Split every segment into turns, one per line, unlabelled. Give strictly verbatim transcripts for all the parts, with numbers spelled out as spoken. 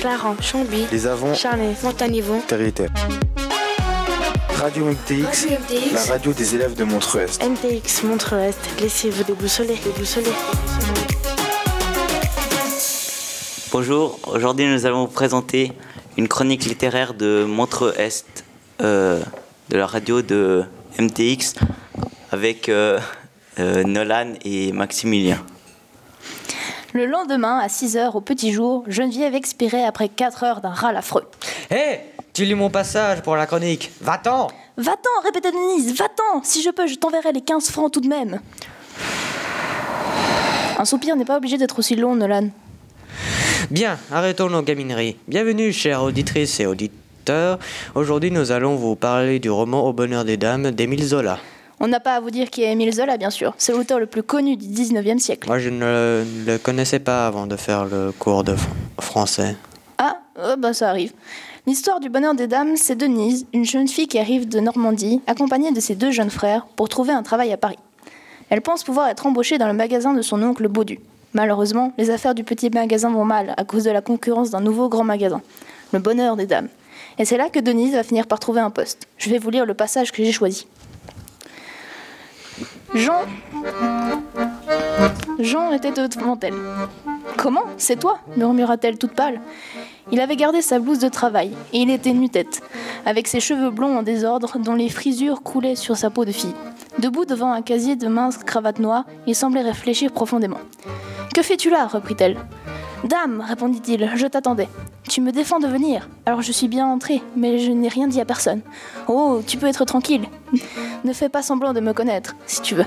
Clarence, Chambly,
Les Avants,
Charnay, Montanivon,
Terrier-Terre. Radio M T X,
Radio M T X,
la radio des élèves de Montreux-Est.
M T X Montreux-Est, laissez-vous déboussoler, déboussoler.
Bonjour, aujourd'hui nous allons vous présenter une chronique littéraire de Montreux-Est, euh, de la radio de M T X, avec euh, euh, Nolan et Maximilien.
Le lendemain, à six heures au petit jour, Geneviève expirait après quatre heures d'un râle affreux.
Hé, hey, tu lis mon passage pour la chronique. Va-t'en.
Va-t'en, répétait Denise, va-t'en. Si je peux, je t'enverrai les quinze francs tout de même. Un soupir n'est pas obligé d'être aussi long, Nolan.
Bien, arrêtons nos gamineries. Bienvenue, chères auditrices et auditeurs. Aujourd'hui, nous allons vous parler du roman Au bonheur des dames d'Émile Zola.
On n'a pas à vous dire qui est Émile Zola, bien sûr. C'est l'auteur le plus connu du dix-neuvième siècle.
Moi, je ne le connaissais pas avant de faire le cours de fr- français.
Ah, euh, bah ça arrive. L'histoire du bonheur des dames, c'est Denise, une jeune fille qui arrive de Normandie, accompagnée de ses deux jeunes frères, pour trouver un travail à Paris. Elle pense pouvoir être embauchée dans le magasin de son oncle Baudu. Malheureusement, les affaires du petit magasin vont mal à cause de la concurrence d'un nouveau grand magasin, le bonheur des dames. Et c'est là que Denise va finir par trouver un poste. Je vais vous lire le passage que j'ai choisi. Jean... Jean était devant elle. « Comment ? C'est toi ?» murmura-t-elle toute pâle. Il avait gardé sa blouse de travail, et il était nu-tête, avec ses cheveux blonds en désordre dont les frisures coulaient sur sa peau de fille. Debout devant un casier de mince cravate noire, il semblait réfléchir profondément. « Que fais-tu là ?» reprit-elle. « Dame, répondit-il, je t'attendais. Tu me défends de venir, alors je suis bien entré, mais je n'ai rien dit à personne. Oh, tu peux être tranquille. Ne fais pas semblant de me connaître, si tu veux. »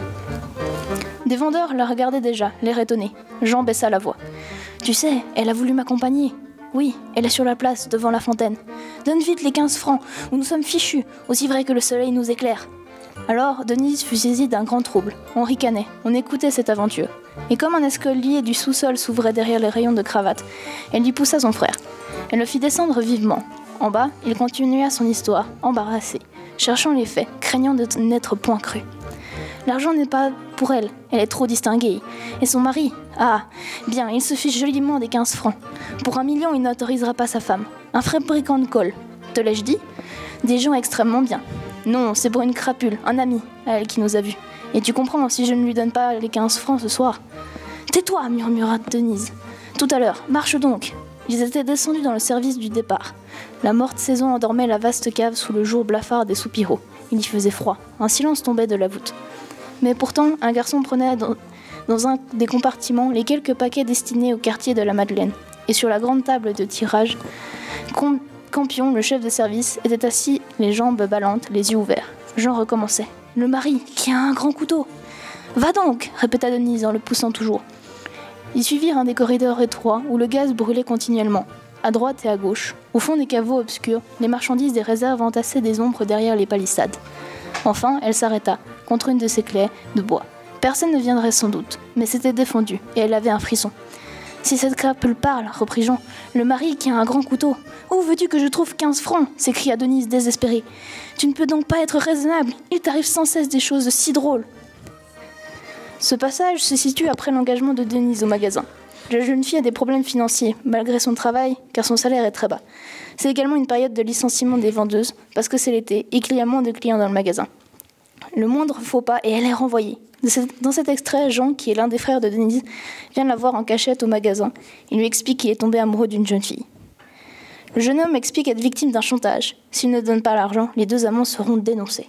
Des vendeurs la regardaient déjà, l'air étonné. Jean baissa la voix. « Tu sais, elle a voulu m'accompagner. Oui, elle est sur la place, devant la fontaine. Donne vite les quinze francs, ou nous sommes fichus, aussi vrai que le soleil nous éclaire. » Alors, Denise fut saisie d'un grand trouble. On ricanait, on écoutait cette aventure. Et comme un escalier du sous-sol s'ouvrait derrière les rayons de cravate, elle y poussa son frère. Elle le fit descendre vivement. En bas, il continua son histoire, embarrassé, cherchant les faits, craignant de n'être point cru. L'argent n'est pas pour elle, elle est trop distinguée. Et son mari, ah, bien, il se fiche joliment des quinze francs. Pour un million, il n'autorisera pas sa femme. Un fabricant de colle. Te l'ai-je dit ? Des gens extrêmement bien. Non, c'est pour une crapule, un ami, à elle qui nous a vus. Et tu comprends, si je ne lui donne pas les quinze francs ce soir. Tais-toi, murmura Denise. Tout à l'heure, marche donc. Ils étaient descendus dans le service du départ. La morte saison endormait la vaste cave sous le jour blafard des soupiraux. Il y faisait froid. Un silence tombait de la voûte. Mais pourtant, un garçon prenait dans, dans un des compartiments les quelques paquets destinés au quartier de la Madeleine. Et sur la grande table de tirage, com- Campion, le chef de service, était assis, les jambes ballantes, les yeux ouverts. Jean recommençait. « Le mari, qui a un grand couteau !»« Va donc !» répéta Denise en le poussant toujours. Ils suivirent un des corridors étroits où le gaz brûlait continuellement. À droite et à gauche, au fond des caveaux obscurs, les marchandises des réserves entassaient des ombres derrière les palissades. Enfin, elle s'arrêta, contre une de ces clés de bois. Personne ne viendrait sans doute, mais c'était défendu, et elle avait un frisson. « Si cette crapule parle, reprit Jean, le mari qui a un grand couteau. Où veux-tu que je trouve quinze francs ? S'écria Denise désespérée. Tu ne peux donc pas être raisonnable, il t'arrive sans cesse des choses si drôles. Ce passage se situe après l'engagement de Denise au magasin. La jeune fille a des problèmes financiers, malgré son travail, car son salaire est très bas. C'est également une période de licenciement des vendeuses, parce que c'est l'été et qu'il y a moins de clients dans le magasin. Le moindre faux pas et elle est renvoyée. Dans cet extrait, Jean, qui est l'un des frères de Denise, vient la voir en cachette au magasin. Il lui explique qu'il est tombé amoureux d'une jeune fille. Le jeune homme explique être victime d'un chantage. S'il ne donne pas l'argent, les deux amants seront dénoncés.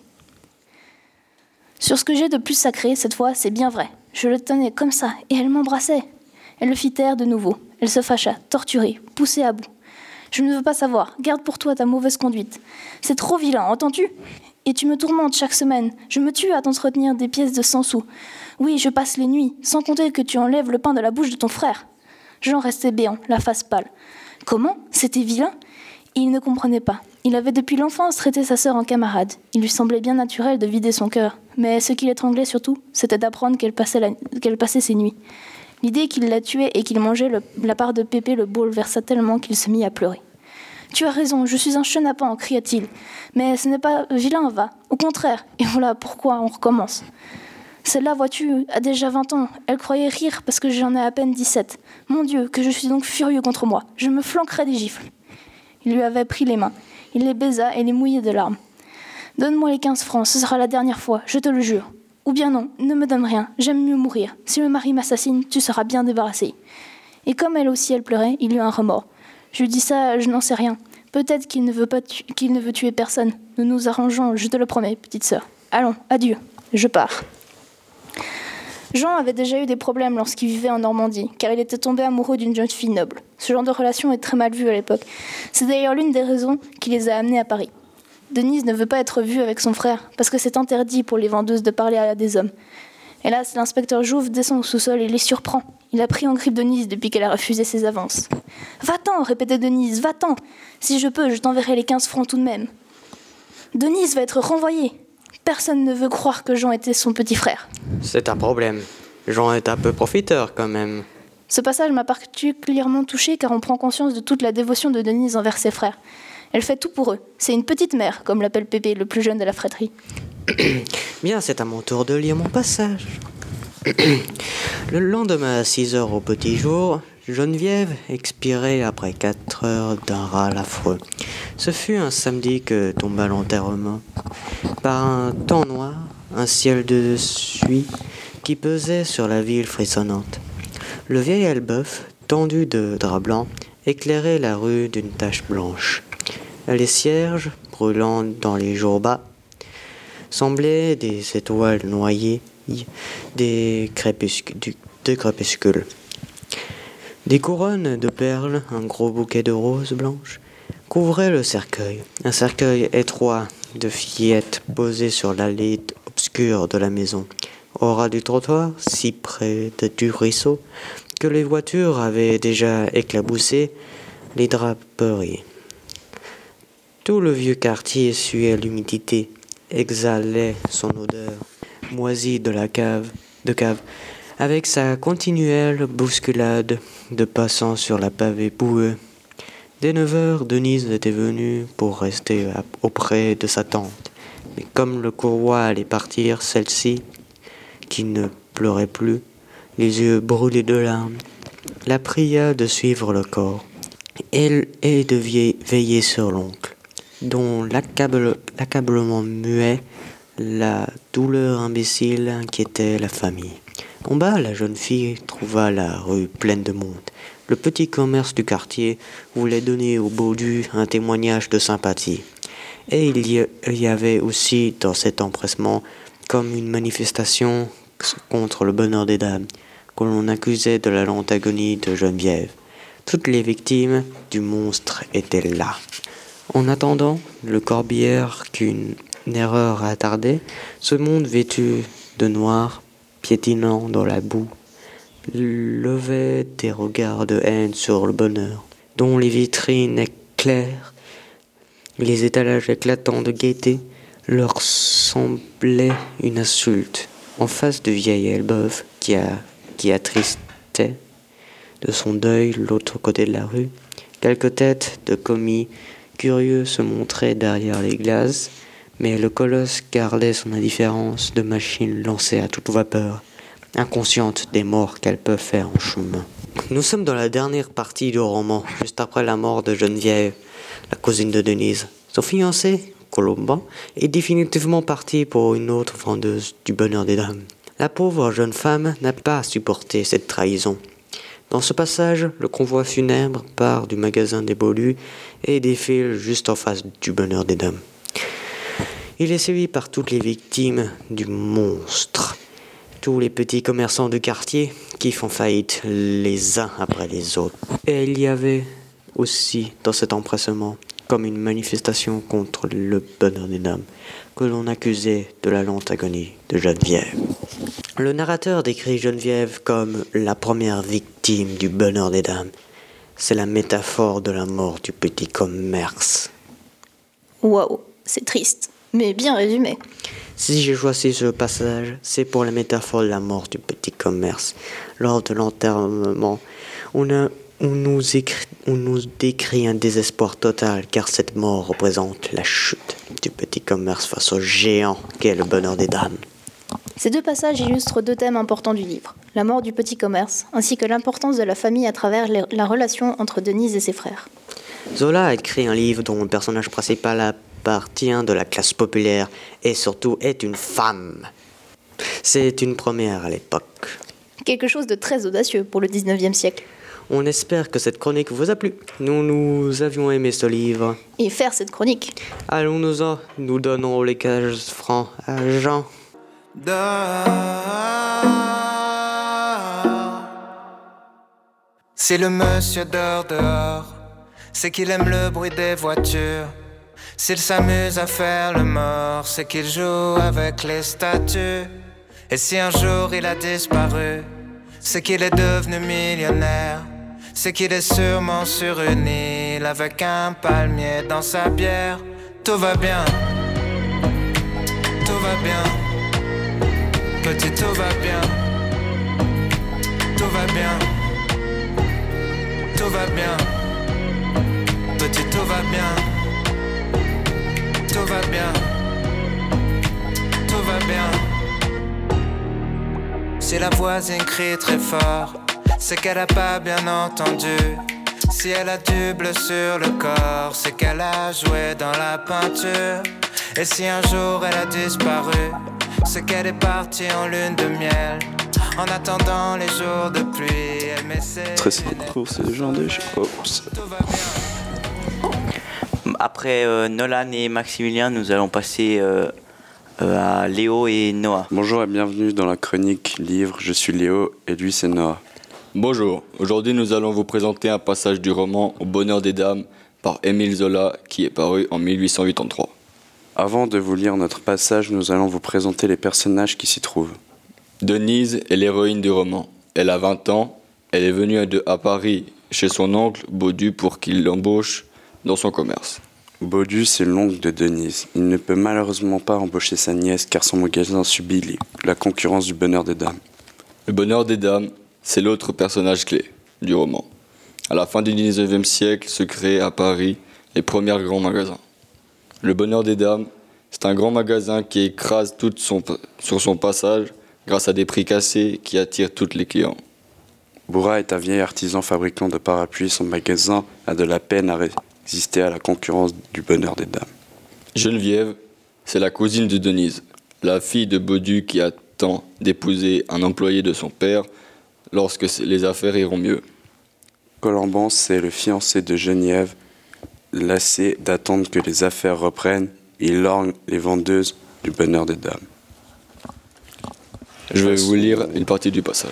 Sur ce que j'ai de plus sacré, cette fois, c'est bien vrai. Je le tenais comme ça, et elle m'embrassait. Elle le fit taire de nouveau. Elle se fâcha, torturée, poussée à bout. Je ne veux pas savoir. Garde pour toi ta mauvaise conduite. C'est trop vilain, entends-tu ? Et tu me tourmentes chaque semaine. Je me tue à t'entretenir des pièces de cent sous. Oui, je passe les nuits, sans compter que tu enlèves le pain de la bouche de ton frère. Jean restait béant, la face pâle. Comment ? C'était vilain ? Et il ne comprenait pas. Il avait depuis l'enfance traité sa sœur en camarade. Il lui semblait bien naturel de vider son cœur. Mais ce qui l'étranglait surtout, c'était d'apprendre qu'elle passait, la... qu'elle passait ses nuits. L'idée qu'il la tuait et qu'il mangeait le... la part de Pépé le bouleversa tellement qu'il se mit à pleurer. « Tu as raison, je suis un chenapan » cria-t-il. « Mais ce n'est pas vilain, va. Au contraire. Et voilà pourquoi on recommence. » Celle-là, vois-tu, a déjà vingt ans. Elle croyait rire parce que j'en ai à peine dix-sept. Mon Dieu, que je suis donc furieux contre moi. Je me flanquerai des gifles. Il lui avait pris les mains. Il les baisa et les mouillait de larmes. « Donne-moi les quinze francs, ce sera la dernière fois, je te le jure. Ou bien non, ne me donne rien, j'aime mieux mourir. Si le mari m'assassine, tu seras bien débarrassé. » Et comme elle aussi, elle pleurait, il eut un remords. Je lui dis ça, je n'en sais rien. Peut-être qu'il ne veut pas tu- qu'il ne veut tuer personne. Nous nous arrangeons, je te le promets, petite sœur. Allons, adieu, je pars. Jean avait déjà eu des problèmes lorsqu'il vivait en Normandie, car il était tombé amoureux d'une jeune fille noble. Ce genre de relation est très mal vu à l'époque. C'est d'ailleurs l'une des raisons qui les a amenés à Paris. Denise ne veut pas être vue avec son frère, parce que c'est interdit pour les vendeuses de parler à des hommes. Hélas, l'inspecteur Jouve descend au sous-sol et les surprend. Il a pris en grippe Denise depuis qu'elle a refusé ses avances. « Va-t'en » répétait Denise, « va-t'en. Si je peux, je t'enverrai les quinze francs tout de même. » Denise va être renvoyée. Personne ne veut croire que Jean était son petit frère.
C'est un problème. Jean est un peu profiteur quand même.
Ce passage m'a particulièrement touchée car on prend conscience de toute la dévotion de Denise envers ses frères. Elle fait tout pour eux. C'est une petite mère, comme l'appelle Pépé, le plus jeune de la fratrie.
Bien, c'est à mon tour de lire mon passage. Le lendemain à six heures au petit jour, Geneviève expirait après quatre heures d'un râle affreux. Ce fut un samedi que tomba l'enterrement. Par un temps noir, un ciel de suie qui pesait sur la ville frissonnante. Le vieil Elbeuf, tendu de drap blanc, éclairait la rue d'une tache blanche. Les cierges, brûlant dans les jours bas, semblaient des étoiles noyées des crépuscules, du, de crépuscules. Des couronnes de perles, un gros bouquet de roses blanches, couvraient le cercueil. Un cercueil étroit de fillettes posé sur l'allée obscure de la maison, au ras du trottoir, si près de, du ruisseau, que les voitures avaient déjà éclaboussé les draperies. Tout le vieux quartier suait l'humidité, exhalait son odeur moisie de la cave, de cave, avec sa continuelle bousculade de passants sur la pavée boueux. Dès neuf heures, Denise était venue pour rester auprès de sa tante. Mais comme le courroie allait partir, celle-ci, qui ne pleurait plus, les yeux brûlés de larmes, la pria de suivre le corps et, et de veiller sur l'oncle, dont l'accable, l'accablement muet, la douleur imbécile inquiétait la famille. En bas, la jeune fille trouva la rue pleine de monde. Le petit commerce du quartier voulait donner au Baudu un témoignage de sympathie. Et il y avait aussi dans cet empressement comme une manifestation contre le bonheur des dames, que l'on accusait de la lente agonie de Geneviève. Toutes les victimes du monstre étaient là. En attendant, le corbillard qu'une erreur attardait, ce monde vêtu de noir, piétinant dans la boue, levait des regards de haine sur le bonheur, dont les vitrines éclairent, les étalages éclatants de gaieté, leur semblaient une insulte. En face du vieil Elbeuf qui, a, qui attristait de son deuil l'autre côté de la rue, quelques têtes de commis curieux se montraient derrière les glaces, mais le colosse gardait son indifférence de machine lancée à toute vapeur, inconsciente des morts qu'elles peuvent faire en chemin. Nous sommes dans la dernière partie du roman, juste après la mort de Geneviève, la cousine de Denise. Son fiancé, Colomban, est définitivement parti pour une autre vendeuse du bonheur des dames. La pauvre jeune femme n'a pas supporté cette trahison. Dans ce passage, le convoi funèbre part du magasin des Beaulus et défile juste en face du bonheur des dames. Il est suivi par toutes les victimes du monstre, tous les petits commerçants du quartier qui font faillite les uns après les autres. Et il y avait aussi dans cet empressement comme une manifestation contre le bonheur des dames, que l'on accusait de la lente agonie de Geneviève. Le narrateur décrit Geneviève comme la première victime du bonheur des dames. C'est la métaphore de la mort du petit commerce.
Waouh, c'est triste, mais bien résumé.
Si j'ai choisi ce passage, c'est pour la métaphore de la mort du petit commerce. Lors de l'enterrement, on, a, on, nous, écrit, on nous décrit un désespoir total, car cette mort représente la chute du petit commerce face au géant qu'est le bonheur des dames.
Ces deux passages illustrent deux thèmes importants du livre, la mort du petit commerce, ainsi que l'importance de la famille à travers les- la relation entre Denise et ses frères.
Zola a écrit un livre dont le personnage principal appartient de la classe populaire et surtout est une femme. C'est une première à l'époque.
Quelque chose de très audacieux pour le dix-neuvième siècle.
On espère que cette chronique vous a plu. Nous, nous avions aimé ce livre.
Et faire cette chronique.
Allons-nous-en, nous donnons les quinze francs à Jean.
Si le monsieur dort dehors, c'est qu'il aime le bruit des voitures. S'il s'amuse à faire le mort, c'est qu'il joue avec les statues. Et si un jour il a disparu, c'est qu'il est devenu millionnaire. C'est qu'il est sûrement sur une île avec un palmier dans sa bière. Tout va bien, tout va bien, petit tout va bien, tout va bien, tout va bien, petit tout va bien, tout va bien, tout va bien. Si la voisine crie très fort, c'est qu'elle a pas bien entendu. Si elle a du bleu sur le corps, c'est qu'elle a joué dans la peinture. Et si un jour elle a disparu, c'est qu'elle est partie en lune de miel. En attendant les jours de pluie, elle met ses
Stressé pour ce genre de choses.
Après euh, Nolan et Maximilien, nous allons passer euh, euh, à Léo et Noah.
Bonjour et bienvenue dans la chronique livre. Je suis Léo et lui c'est Noah.
Bonjour, aujourd'hui nous allons vous présenter un passage du roman Au bonheur des dames par Émile Zola qui est paru en mille huit cent quatre-vingt-treize.
Avant de vous lire notre passage, nous allons vous présenter les personnages qui s'y trouvent.
Denise est l'héroïne du roman. Elle a vingt ans, elle est venue de, à Paris chez son oncle Baudu pour qu'il l'embauche dans son commerce.
Baudu, c'est l'oncle de Denise. Il ne peut malheureusement pas embaucher sa nièce car son magasin subit les- la concurrence du bonheur des dames.
Le bonheur des dames, c'est l'autre personnage clé du roman. À la fin du dix-neuvième siècle se créent à Paris les premiers grands magasins. Le bonheur des dames, c'est un grand magasin qui écrase tout son, sur son passage grâce à des prix cassés qui attirent tous les clients.
Bourra est un vieil artisan fabricant de parapluies. Son magasin a de la peine à résister à la concurrence du bonheur des dames.
Geneviève, c'est la cousine de Denise, la fille de Baudu qui attend d'épouser un employé de son père lorsque les affaires iront mieux.
Colomban, c'est le fiancé de Geneviève. Lassé d'attendre que les affaires reprennent, il lorgne les vendeuses du bonheur des dames.
Je vais vous lire une partie du passage.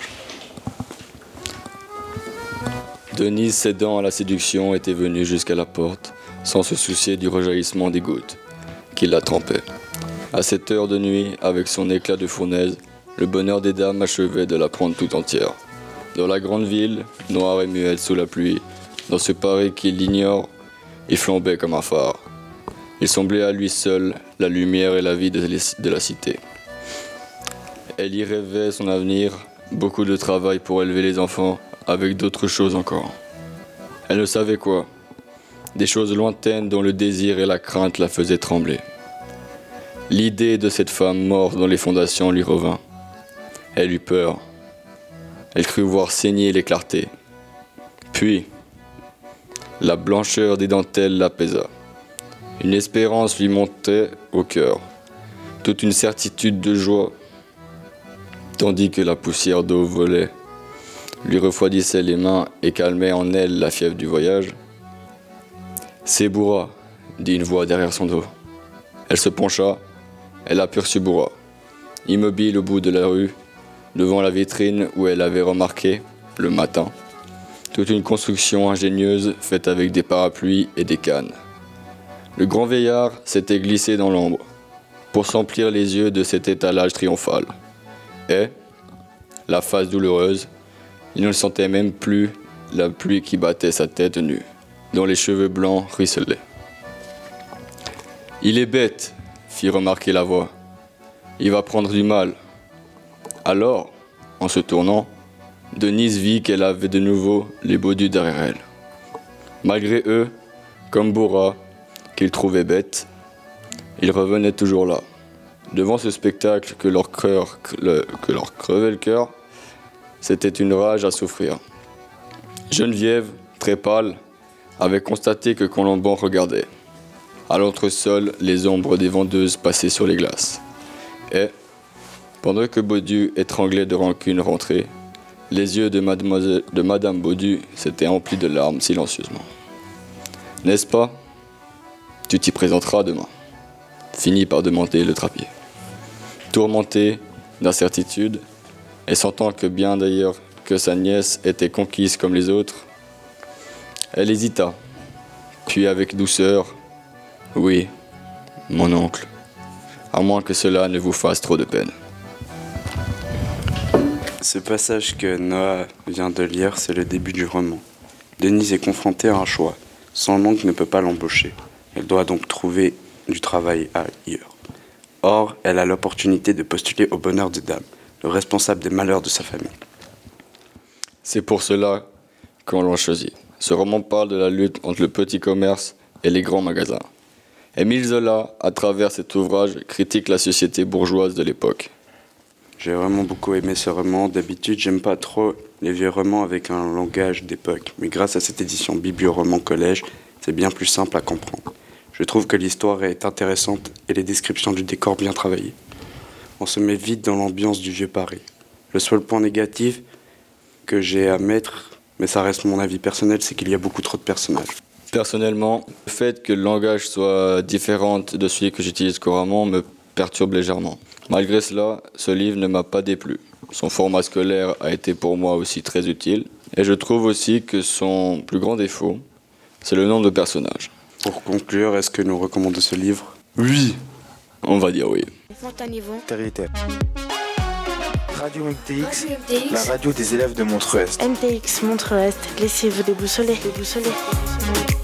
Denise, cédant à la séduction, était venue jusqu'à la porte, sans se soucier du rejaillissement des gouttes qui la trempaient. À cette heure de nuit, avec son éclat de fournaise, le bonheur des dames achevait de la prendre tout entière. Dans la grande ville, noire et muette sous la pluie, dans ce Paris qu'il ignore, il flambait comme un phare. Il semblait à lui seul la lumière et la vie de de la cité. Elle y rêvait son avenir, beaucoup de travail pour élever les enfants, avec d'autres choses encore. Elle ne savait quoi. Des choses lointaines dont le désir et la crainte la faisaient trembler. L'idée de cette femme morte dans les fondations lui revint. Elle eut peur. Elle crut voir saigner les clartés. Puis, la blancheur des dentelles l'apaisa. Une espérance lui montait au cœur, toute une certitude de joie, tandis que la poussière d'eau volait, lui refroidissait les mains et calmait en elle la fièvre du voyage. « C'est Bourra », dit une voix derrière son dos. Elle se pencha, elle aperçut Bourra, immobile au bout de la rue, devant la vitrine où elle avait remarqué, le matin, toute une construction ingénieuse faite avec des parapluies et des cannes. Le grand veillard s'était glissé dans l'ombre pour s'emplir les yeux de cet étalage triomphal. Et, la face douloureuse, il ne sentait même plus la pluie qui battait sa tête nue, dont les cheveux blancs ruisselaient. « Il est bête », fit remarquer la voix. « Il va prendre du mal. » Alors, en se tournant, Denise vit qu'elle avait de nouveau les Baudus derrière elle. Malgré eux, comme Bourra, qu'il trouvait bête, ils revenaient toujours là, Devant ce spectacle que leur, cœur, le, que leur crevait le cœur, c'était une rage à souffrir. Geneviève, très pâle, avait constaté que Colomban regardait. À l'entresol, les ombres des vendeuses passaient sur les glaces. Et, pendant que Baudu, étranglé de rancune, rentrait, les yeux de, mademoiselle, de Madame Baudu s'étaient remplis de larmes silencieusement. « N'est-ce pas ? Tu t'y présenteras demain », finit par demander le trappier. Tourmenté d'incertitude, et sentant que bien d'ailleurs que sa nièce était conquise comme les autres, elle hésita, puis avec douceur, « Oui, mon oncle, à moins que cela ne vous fasse trop de peine. »
Ce passage que Noah vient de lire, c'est le début du roman. Denise est confrontée à un choix. Son oncle ne peut pas l'embaucher. Elle doit donc trouver du travail ailleurs. Or, elle a l'opportunité de postuler au bonheur des dames, le responsable des malheurs de sa famille.
C'est pour cela qu'on l'a choisi. Ce roman parle de la lutte entre le petit commerce et les grands magasins. Émile Zola, à travers cet ouvrage, critique la société bourgeoise de l'époque.
J'ai vraiment beaucoup aimé ce roman. D'habitude, j'aime pas trop les vieux romans avec un langage d'époque. Mais grâce à cette édition Biblioroman Collège, c'est bien plus simple à comprendre. Je trouve que l'histoire est intéressante et les descriptions du décor bien travaillées. On se met vite dans l'ambiance du vieux Paris. Le seul point négatif que j'ai à mettre, mais ça reste mon avis personnel, c'est qu'il y a beaucoup trop de personnages.
Personnellement, le fait que le langage soit différent de celui que j'utilise couramment me perturbe légèrement. Malgré cela, ce livre ne m'a pas déplu. Son format scolaire a été pour moi aussi très utile. Et je trouve aussi que son plus grand défaut, c'est le nombre de personnages.
Pour conclure, est-ce que nous recommandons ce livre ? Oui !
On va dire oui.
Fontanivon.
Vérité. Radio M T X, la radio des élèves de Montreux-Est.
M T X Montreux-Est, laissez-vous déboussoler, déboussoler.